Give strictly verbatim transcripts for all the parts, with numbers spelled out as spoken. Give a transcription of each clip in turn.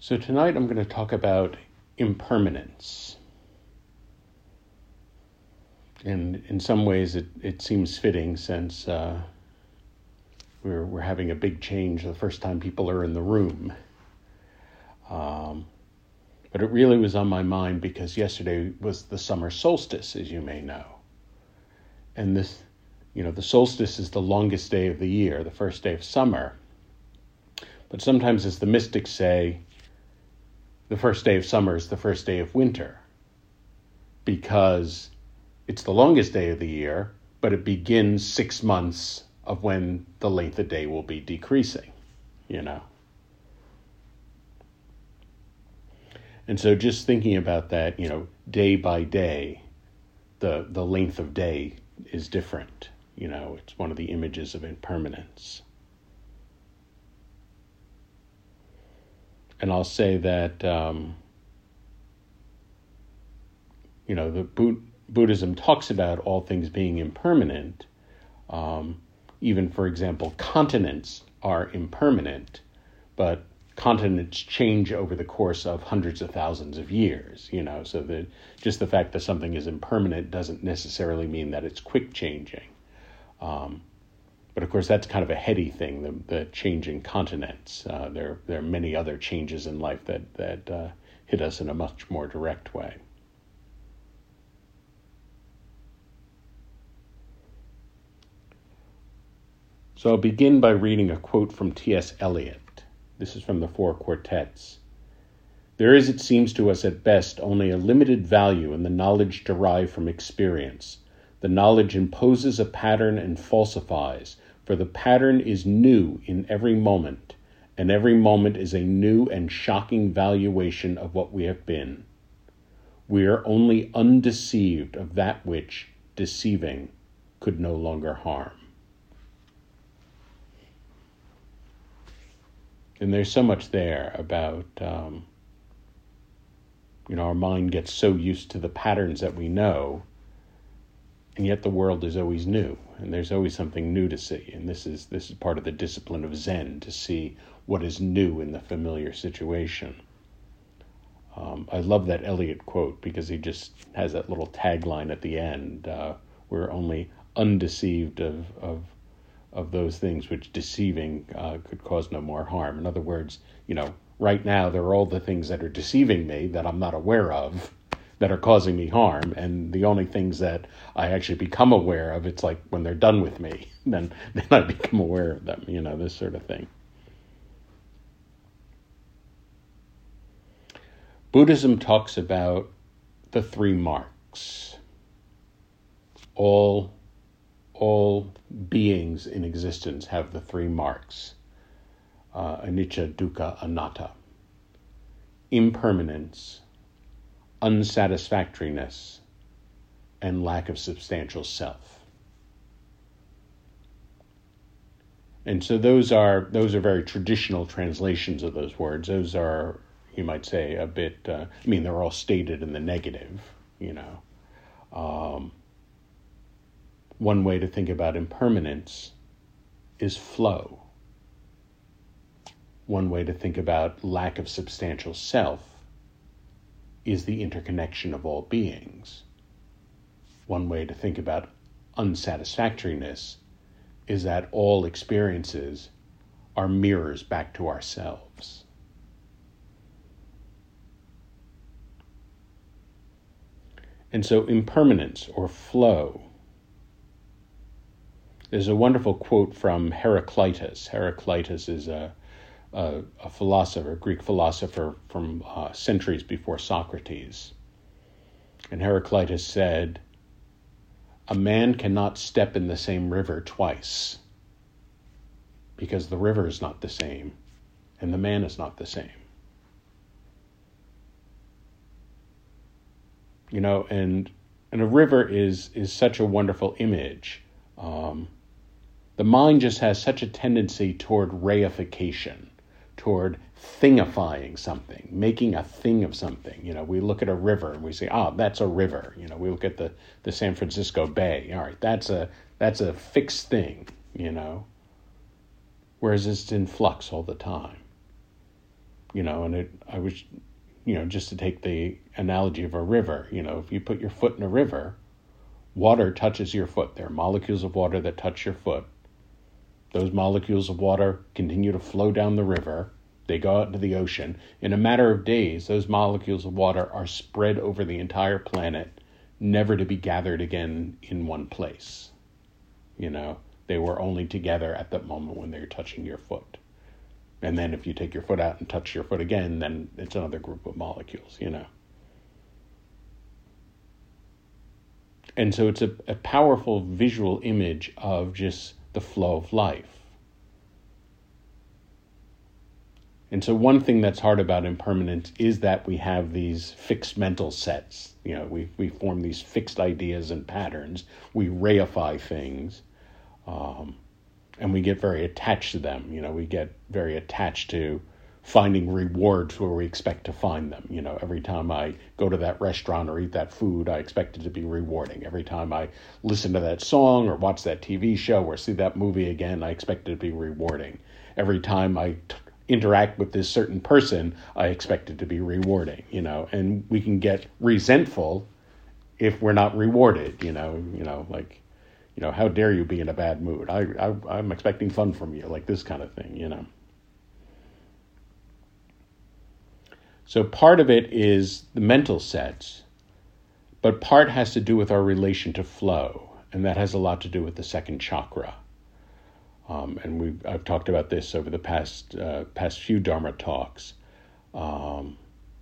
So tonight I'm going to talk about impermanence. And in some ways it, it seems fitting since uh, we're, we're having a big change the first time people are in the room. Um, but it really was on my mind because yesterday was the summer solstice, as you may know. And this, you know, the solstice is the longest day of the year, the first day of summer. But sometimes, as the mystics say, the first day of summer is the first day of winter, because it's the longest day of the year, but it begins six months of when the length of day will be decreasing, you know. And so just thinking about that, you know, day by day, the, the length of day is different. You know, it's one of the images of impermanence. And I'll say that, um, you know, the Bu- Buddhism talks about all things being impermanent. Um, even, for example, continents are impermanent, but continents change over the course of hundreds of thousands of years, you know, so that just the fact that something is impermanent doesn't necessarily mean that it's quick changing. Um, But of course, that's kind of a heady thing, the, the changing continents. Uh, there, there are many other changes in life that, that uh, hit us in a much more direct way. So I'll begin by reading a quote from T S Eliot. This is from the Four Quartets. There is, it seems to us at best, only a limited value in the knowledge derived from experience. The knowledge imposes a pattern and falsifies, for the pattern is new in every moment, and every moment is a new and shocking valuation of what we have been. We are only undeceived of that which, deceiving, could no longer harm. And there's so much there about, um, you know, our mind gets so used to the patterns that we know, and yet the world is always new, and there's always something new to see. And this is this is part of the discipline of Zen, to see what is new in the familiar situation. Um, I love that Eliot quote because he just has that little tagline at the end. Uh, we're only undeceived of, of of those things which deceiving uh, could cause no more harm. In other words, you know, right now there are all the things that are deceiving me that I'm not aware of, that are causing me harm, and the only things that I actually become aware of, it's like when they're done with me, then, then I become aware of them, you know, this sort of thing. Buddhism talks about the three marks. All, all beings in existence have the three marks. Uh, anicca, dukkha, anatta. Impermanence, unsatisfactoriness, and lack of substantial self. And so those are those are very traditional translations of those words. Those are, you might say, a bit, uh, I mean, they're all stated in the negative, you know. Um, one way to think about impermanence is flow. One way to think about lack of substantial self is the interconnection of all beings. One way to think about unsatisfactoriness is that all experiences are mirrors back to ourselves. And so impermanence or flow. There's a wonderful quote from Heraclitus. Heraclitus is a A, a philosopher, a Greek philosopher from uh, centuries before Socrates. And Heraclitus said, a man cannot step in the same river twice, because the river is not the same and the man is not the same. You know, and and a river is is such a wonderful image. Um, the mind just has such a tendency toward reification, toward thingifying something, making a thing of something. You know, we look at a river and we say, oh, that's a river. You know, we look at the, the San Francisco Bay. All right, that's a that's a fixed thing, you know. Whereas it's in flux all the time. you know, and it, I was, you know, just to take the analogy of a river, you know, if you put your foot in a river, water touches your foot. There are molecules of water that touch your foot. Those molecules of water continue to flow down the river. They go out into the ocean. In a matter of days, those molecules of water are spread over the entire planet, never to be gathered again in one place. You know, they were only together at that moment when they're touching your foot. And then if you take your foot out and touch your foot again, then it's another group of molecules, you know. And so it's a, a powerful visual image of just the flow of life. And so one thing that's hard about impermanence is that we have these fixed mental sets. You know, we we form these fixed ideas and patterns. We reify things, um, and we get very attached to them. You know, we get very attached to finding rewards where we expect to find them. You know, every time I go to that restaurant or eat that food, I expect it to be rewarding. Every time I listen to that song or watch that T V show or see that movie again, I expect it to be rewarding. Every time I t- interact with this certain person, I expect it to be rewarding, you know, and we can get resentful if we're not rewarded, you know, you know, like, you know, how dare you be in a bad mood? I, I, I'm expecting fun from you, like this kind of thing, you know. So part of it is the mental sets, but part has to do with our relation to flow, and that has a lot to do with the second chakra. Um, and we I've talked about this over the past uh, past few Dharma talks. Um,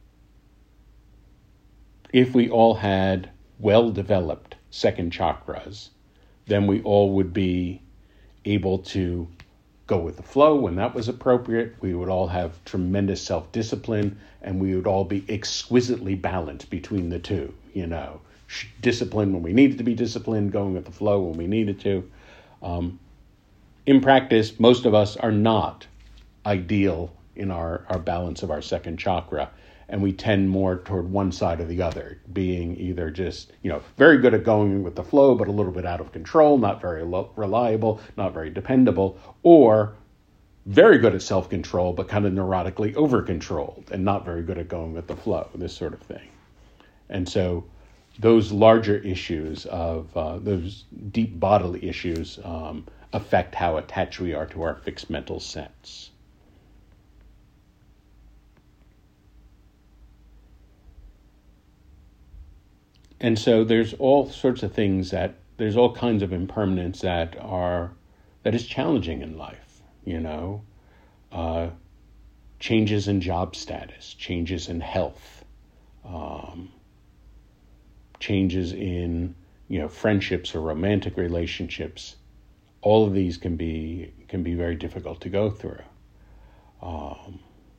if we all had well-developed second chakras, then we all would be able to go with the flow when that was appropriate. We would all have tremendous self-discipline, and we would all be exquisitely balanced between the two. You know, discipline when we needed to be disciplined, going with the flow when we needed to. Um, In practice, most of us are not ideal in our, our balance of our second chakra, and we tend more toward one side or the other, being either just, you know, very good at going with the flow, but a little bit out of control, not very lo- reliable, not very dependable, or very good at self-control, but kind of neurotically over-controlled and not very good at going with the flow, this sort of thing. And so those larger issues of uh, those deep bodily issues um, affect how attached we are to our fixed mental sets. And so there's all sorts of things that, there's all kinds of impermanence that are, that is challenging in life, you know. Uh, changes in job status, changes in health, um, changes in, you know, friendships or romantic relationships. All of these can be can be very difficult to go through. Um,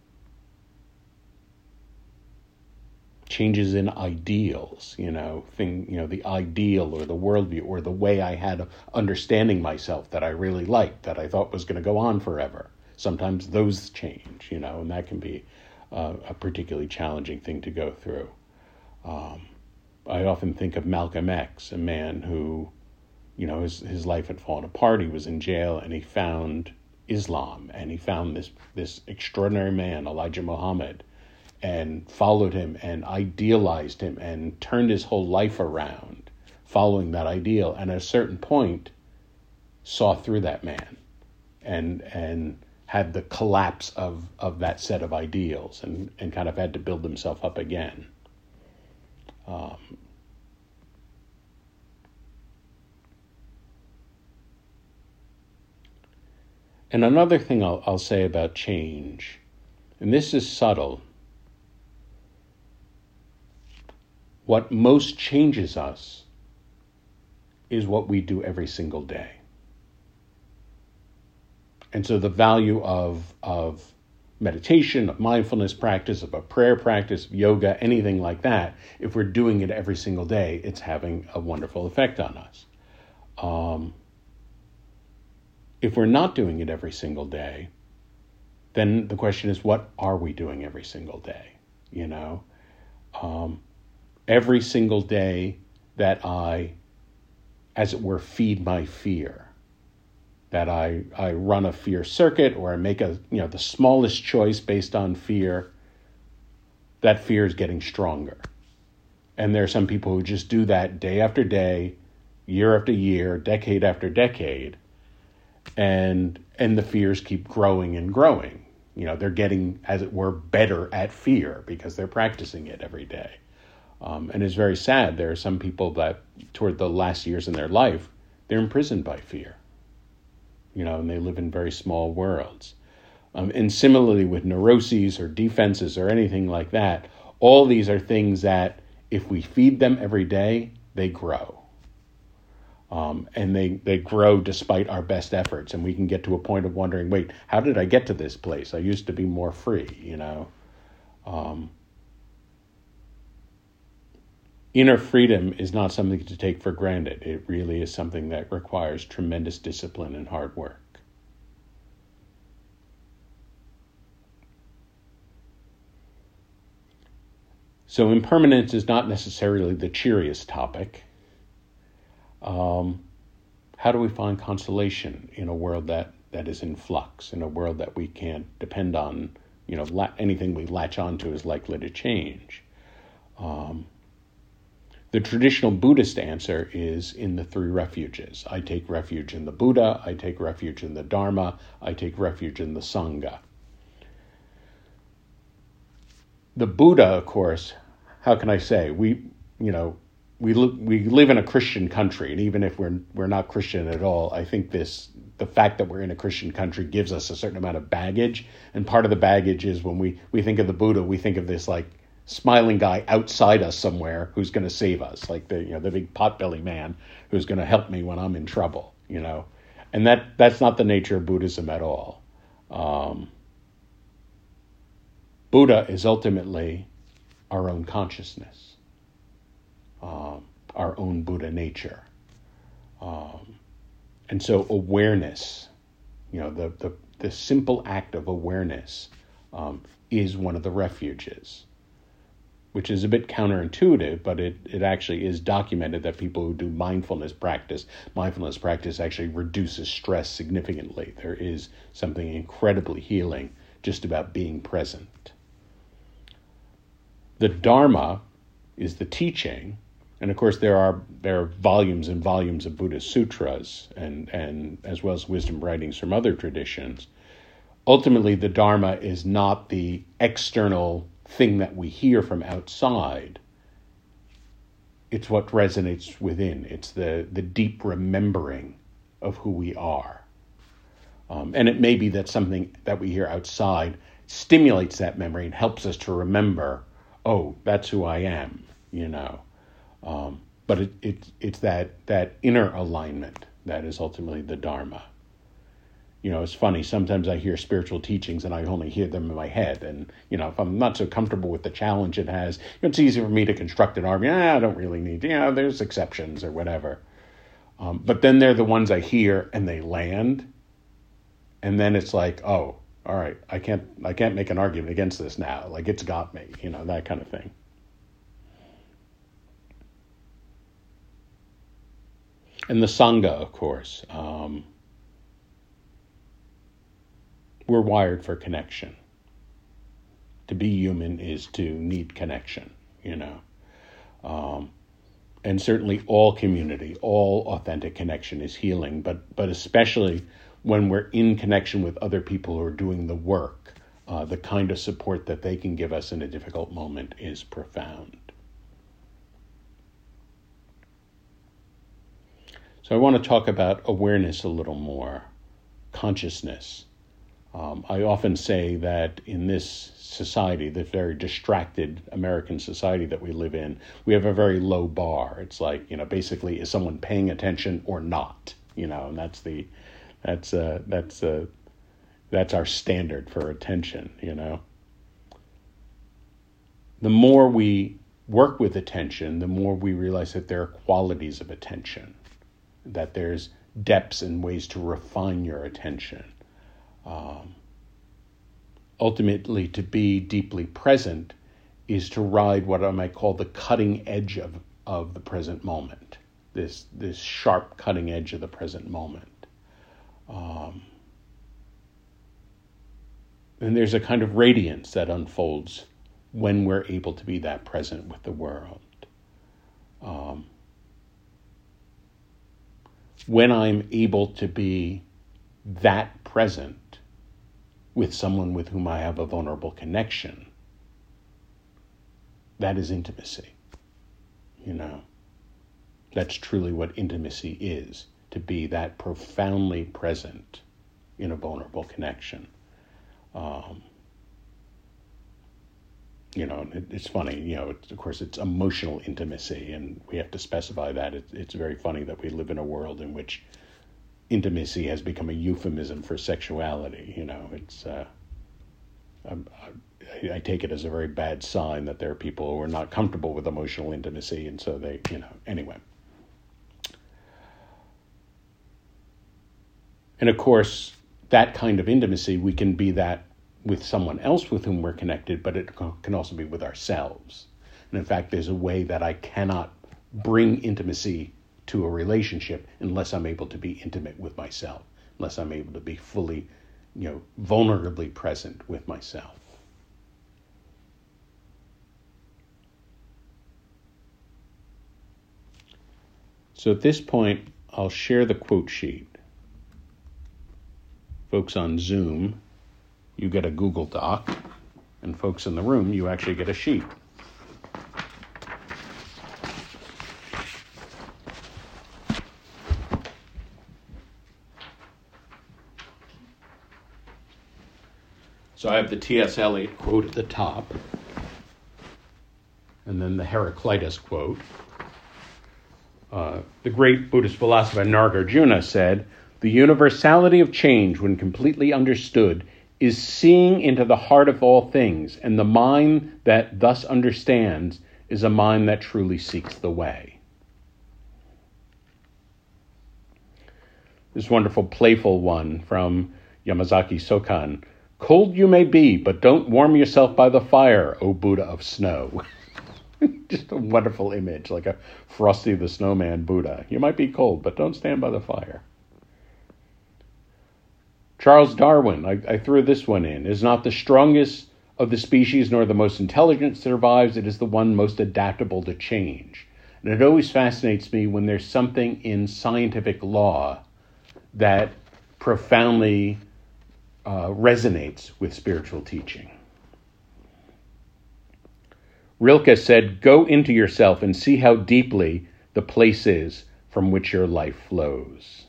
changes in ideals, you know, thing, you know, the ideal or the worldview or the way I had of understanding myself that I really liked, that I thought was going to go on forever. Sometimes those change, you know, and that can be uh, a particularly challenging thing to go through. Um, I often think of Malcolm X, a man who, you know, his his life had fallen apart. He was in jail, and he found Islam, and he found this this extraordinary man, Elijah Muhammad, and followed him and idealized him and turned his whole life around following that ideal. And at a certain point, saw through that man, and and had the collapse of of that set of ideals, and and kind of had to build himself up again. Um, And another thing I'll, I'll say about change, and this is subtle, what most changes us is what we do every single day. And so the value of, of meditation, of mindfulness practice, of a prayer practice, of yoga, anything like that, if we're doing it every single day, it's having a wonderful effect on us. Um, If we're not doing it every single day, then the question is, what are we doing every single day? You know, um, every single day that I, as it were, feed my fear, that I, I run a fear circuit or I make a, you know, the smallest choice based on fear, that fear is getting stronger. And there are some people who just do that day after day, year after year, decade after decade, and and the fears keep growing and growing. You know, they're getting, as it were, better at fear because they're practicing it every day. Um, and it's very sad. There are some people that, toward the last years in their life, they're imprisoned by fear. You know, and they live in very small worlds. Um, and similarly with neuroses or defenses or anything like that, all these are things that if we feed them every day, they grow. Um, and they, they grow despite our best efforts. And we can get to a point of wondering, wait, how did I get to this place? I used to be more free, you know. Um, inner freedom is not something to take for granted. It really is something that requires tremendous discipline and hard work. So impermanence is not necessarily the cheeriest topic. Um, how do we find consolation in a world that, that is in flux, in a world that we can't depend on? You know, la- anything we latch onto is likely to change. Um, the traditional Buddhist answer is in the three refuges. I take refuge in the Buddha, I take refuge in the Dharma, I take refuge in the Sangha. The Buddha, of course, how can I say, we, you know, we li- we live in a Christian country, and even if we're we're not Christian at all, I think this the fact that we're in a Christian country gives us a certain amount of baggage. And part of the baggage is when we, we think of the Buddha, we think of this like smiling guy outside us somewhere who's going to save us, like the you know the big potbelly man who's going to help me when I'm in trouble, you know. And that that's not the nature of Buddhism at all. Um, Buddha is ultimately our own consciousness, um, our own Buddha nature. Um, and so awareness, you know, the, the, the simple act of awareness um, is one of the refuges, which is a bit counterintuitive, but it, it actually is documented that people who do mindfulness practice, mindfulness practice actually reduces stress significantly. There is something incredibly healing just about being present. The Dharma is the teaching, and of course there are there are volumes and volumes of Buddhist sutras and, and as well as wisdom writings from other traditions. Ultimately, the Dharma is not the external thing that we hear from outside. It's what resonates within. It's the, the deep remembering of who we are. Um, and it may be that something that we hear outside stimulates that memory and helps us to remember, oh, that's who I am, you know. Um, but it, it, it's that, that inner alignment that is ultimately the Dharma. You know, it's funny, sometimes I hear spiritual teachings and I only hear them in my head. And, you know, if I'm not so comfortable with the challenge it has, you know, it's easy for me to construct an argument. Ah, I don't really need to, you know, there's exceptions or whatever. Um, but then they're the ones I hear and they land. And then it's like, oh, all right, I can't I can't make an argument against this now. Like, it's got me, you know, that kind of thing. And the Sangha, of course. Um, we're wired for connection. To be human is to need connection, you know. Um, and certainly all community, all authentic connection is healing, but but especially when we're in connection with other people who are doing the work, uh, the kind of support that they can give us in a difficult moment is profound. So I want to talk about awareness a little more, consciousness. Um, I often say that in this society, the very distracted American society that we live in, we have a very low bar. It's like, you know, basically, is someone paying attention or not? You know, and that's the That's uh, that's uh, that's our standard for attention, you know. The more we work with attention, the more we realize that there are qualities of attention, that there's depths and ways to refine your attention. Um, ultimately, to be deeply present is to ride what I might call the cutting edge of, of the present moment, this this sharp cutting edge of the present moment. Um, and there's a kind of radiance that unfolds when we're able to be that present with the world. Um, when I'm able to be that present with someone with whom I have a vulnerable connection, that is intimacy. You know, that's truly what intimacy is, to be that profoundly present in a vulnerable connection. Um, you know, it, it's funny, you know, it, of course, it's emotional intimacy, and we have to specify that. It, it's very funny that we live in a world in which intimacy has become a euphemism for sexuality. You know, it's, uh, I, I, I take it as a very bad sign that there are people who are not comfortable with emotional intimacy, and so they, you know, anyway. And of course, that kind of intimacy, we can be that with someone else with whom we're connected, but it can also be with ourselves. And in fact, there's a way that I cannot bring intimacy to a relationship unless I'm able to be intimate with myself, unless I'm able to be fully, you know, vulnerably present with myself. So at this point, I'll share the quote sheet. Folks on Zoom, you get a Google Doc, and folks in the room, you actually get a sheet. So I have the T S Eliot quote at the top, and then the Heraclitus quote. Uh, the great Buddhist philosopher Nagarjuna said, "The universality of change, when completely understood, is seeing into the heart of all things, and the mind that thus understands is a mind that truly seeks the way." This wonderful playful one from Yamazaki Sokan. "Cold you may be, but don't warm yourself by the fire, O Buddha of snow." Just a wonderful image, like a Frosty the Snowman Buddha. You might be cold, but don't stand by the fire. Charles Darwin, I, I threw this one in, "is not the strongest of the species nor the most intelligent survives. It is the one most adaptable to change." And it always fascinates me when there's something in scientific law that profoundly uh, resonates with spiritual teaching. Rilke said, "Go into yourself and see how deeply the place is from which your life flows."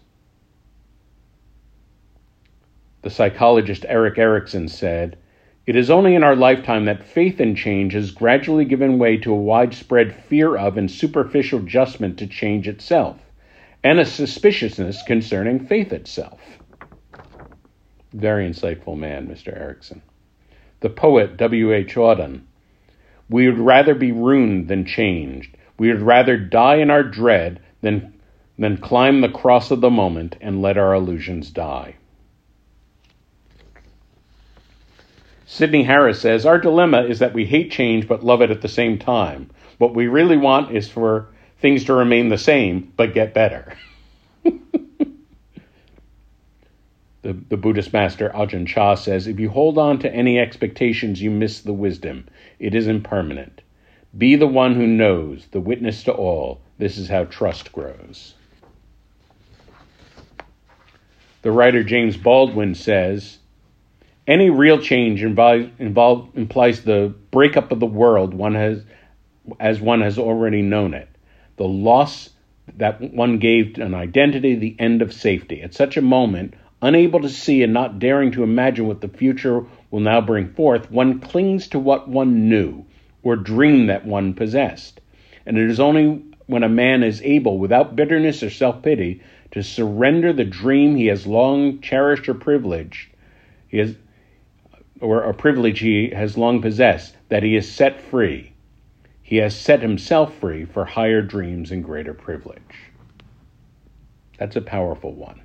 The psychologist Erik Erikson said, "It is only in our lifetime that faith in change has gradually given way to a widespread fear of and superficial adjustment to change itself, and a suspiciousness concerning faith itself." Very insightful man, Mister Erikson. The poet W H Auden, "We would rather be ruined than changed. We would rather die in our dread than, than climb the cross of the moment and let our illusions die." Sidney Harris says, "Our dilemma is that we hate change but love it at the same time. What we really want is for things to remain the same but get better." the, the Buddhist master Ajahn Chah says, "If you hold on to any expectations, you miss the wisdom. It is impermanent. Be the one who knows, the witness to all. This is how trust grows." The writer James Baldwin says, "Any real change involve, involve, implies the breakup of the world one has, as one has already known it, the loss that one gave an identity, the end of safety. At such a moment, unable to see and not daring to imagine what the future will now bring forth, one clings to what one knew or dreamed that one possessed. And it is only when a man is able, without bitterness or self-pity, to surrender the dream he has long cherished or privileged, he has, or a privilege he has long possessed, that he is set free. He has set himself free for higher dreams and greater privilege." That's a powerful one.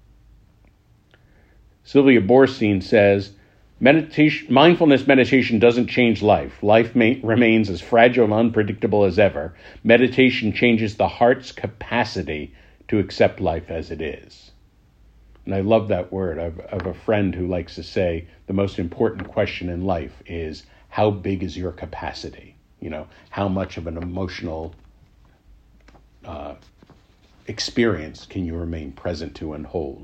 Sylvia Boorstein says, Meditation, mindfulness meditation doesn't change life. Life may, remains as fragile and unpredictable as ever. Meditation changes the heart's capacity to accept life as it is. And I love that word. I have, I have a friend who likes to say the most important question in life is, how big is your capacity? You know, how much of an emotional uh, experience can you remain present to and hold?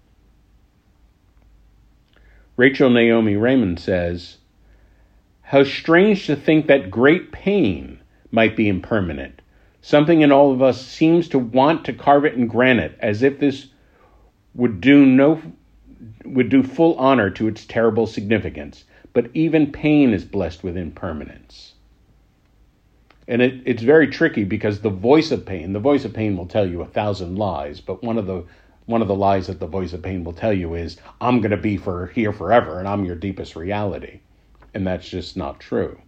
Rachel Naomi Raymond says, how strange to think that great pain might be impermanent. Something in all of us seems to want to carve it in granite, as if this would do no would do full honor to its terrible significance. But even pain is blessed with impermanence. And it, it's very tricky, because the voice of pain, the voice of pain will tell you a thousand lies, but one of the one of the lies that the voice of pain will tell you is, I'm going to be for here forever, and I'm your deepest reality. And that's just not true.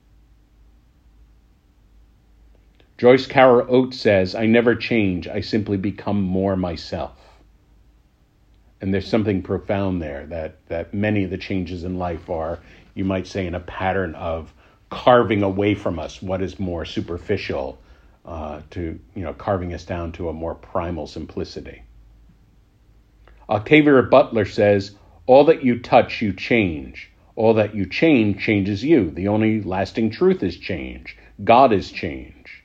Joyce Carol Oates says, I never change, I simply become more myself. And there's something profound there, that, that many of the changes in life are, you might say, in a pattern of carving away from us what is more superficial, uh, to, you know, carving us down to a more primal simplicity. Octavia Butler says, all that you touch, you change. All that you change, changes you. The only lasting truth is change. God is change.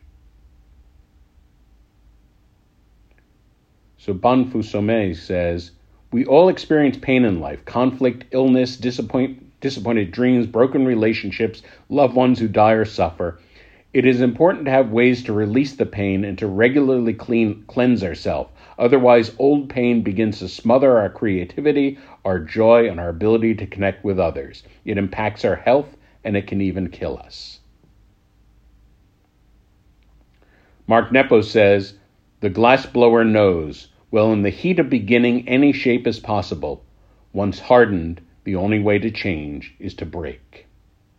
So Banfu Somé says, we all experience pain in life, conflict, illness, disappoint, disappointed dreams, broken relationships, loved ones who die or suffer. It is important to have ways to release the pain and to regularly clean, cleanse ourselves. Otherwise, old pain begins to smother our creativity, our joy, and our ability to connect with others. It impacts our health, and it can even kill us. Mark Nepo says, the glassblower knows, well, in the heat of beginning, any shape is possible. Once hardened, the only way to change is to break.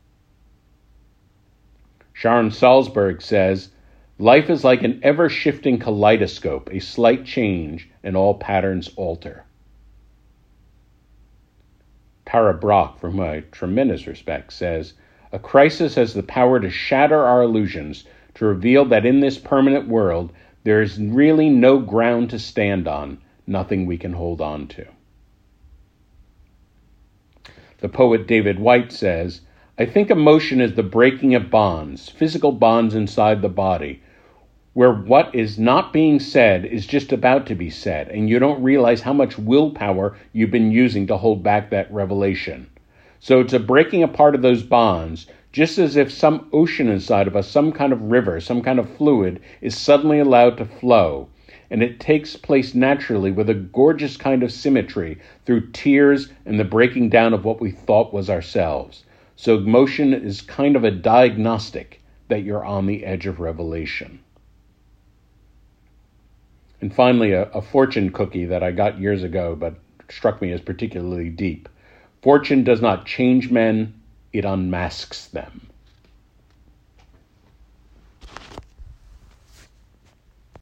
Sharon Salzberg says, life is like an ever-shifting kaleidoscope, a slight change, and all patterns alter. Tara Brach, from whom I have tremendous respect, says, a crisis has the power to shatter our illusions, to reveal that in this permanent world, there is really no ground to stand on, nothing we can hold on to. The poet David Whyte says, I think emotion is the breaking of bonds, physical bonds inside the body, where what is not being said is just about to be said, and you don't realize how much willpower you've been using to hold back that revelation. So it's a breaking apart of those bonds, just as if some ocean inside of us, some kind of river, some kind of fluid, is suddenly allowed to flow. And it takes place naturally with a gorgeous kind of symmetry through tears and the breaking down of what we thought was ourselves. So emotion is kind of a diagnostic that you're on the edge of revelation. And finally, a, a fortune cookie that I got years ago but struck me as particularly deep. Fortune does not change men, it unmasks them.